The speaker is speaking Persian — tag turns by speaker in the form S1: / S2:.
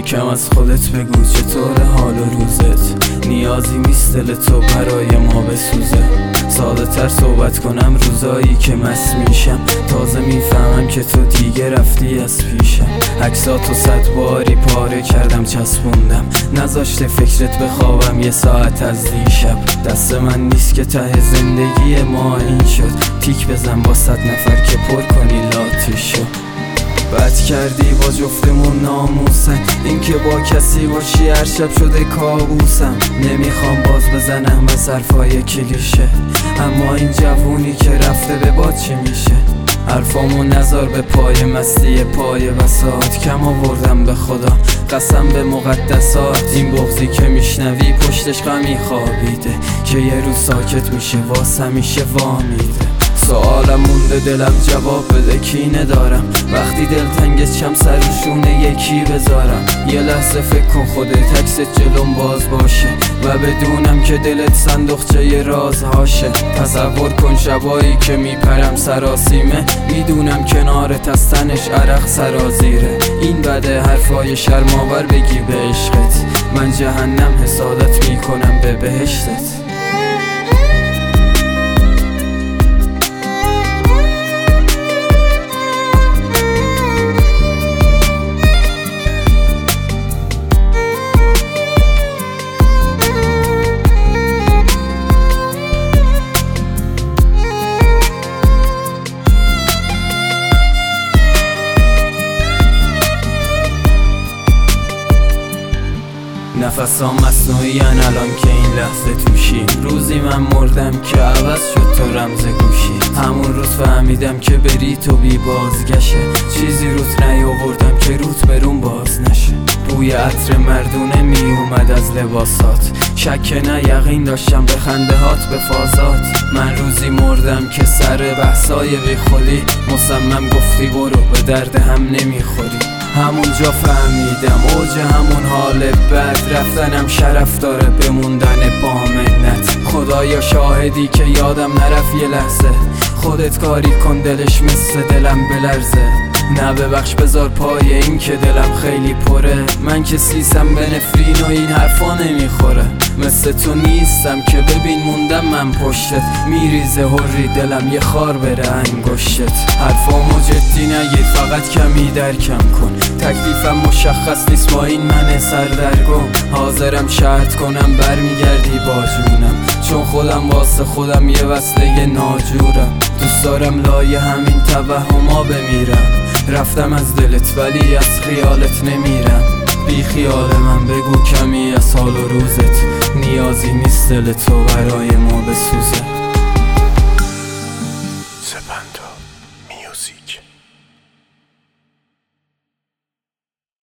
S1: یکم از خودت بگو چطور حال و روزت. نیازی نیست دل تو برای ما بسوزه. ساده تر صحبت کنم روزایی که مست میشم. تازه میفهمم که تو دیگه رفتی از پیشم. عکساتو 100 باری پاره کردم چسبوندم. نذاشته فکرت بخوابم یه ساعت از دیشب. دست من نیست که ته زندگی ما این شد. تیک بزن با 100 نفر که پر کنی لاتیشو. بد کردی با جفتمون ناموسن. این که با کسی باشی هر شب شده کابوسم. نمیخوام باز بزنم به حرفای کلیشه، اما این جوونی که رفته به باد چی میشه؟ حرفامو نذار به پای مستی پای وساط. کم آوردم به خدا قسم به مقدسات. این بغضی که میشنوی پشتش غمی خوابیده که یه روز ساکت میشه واسه همیشه وامیده. سوالم مونده دلم جواب بده کینه دارم. وقتی دلتنگت شم سرشونه یکی بذارم. یه لحظه فکر کن خودت عکست جلوم باز باشه و بدونم که دلت صندوقچه ی رازهاشه. تصور کن شبایی که میپرم سراسیمه، میدونم کنارت از تنش عرق سرازیره. این بده حرفای شرم‌آور بگی به عشقت. من جهنم حسادت میکنم به بهشتت. نفسام مصنوعی الان که این لحظه توشی. روزی من مردم که عوض شد تو رمز گوشی. همون روز فهمیدم که بری تو بی بازگشه. چیزی روت نیاوردم که روت برون باز نشه. بوی عطر مردونه می اومد از لباسات. شک نه یقین داشتم به خنده هات به فازات. من روزی مردم که سر بحثای بی خودی مصمم گفتی برو به درد هم نمیخوری. همونجا فهمیدم اوج همون حال بد رفتنم شرف داره بموندن با منت. خدایا شاهدی که یادم نرفت یه لحظه. خودت کاری کن دلش مثل دلم بلرزه. نه ببخش بذار پای این که دلم خیلی پره. من که سیسم به نفرین و این حرفا نمیخوره. مثل تو نیستم که ببین موندم من پشتت. میریزه هری دلم یه خار بره انگشتت. حرفامو جدی نگیر فقط کمی درکم کن. تکلیفم مشخص نیست با این من سردرگم. حاضرم شرط کنم برمیگردی با جونم، چون خودم واسه خودم یه وصله ناجورم. دوست دارم لای همین توهما بمیرم. رفتم از دلت ولی از خیالت نمیرم. بی خیال من بگو کمی از حال و روزت. نیازی نیست دل تو برای ما بسوزه.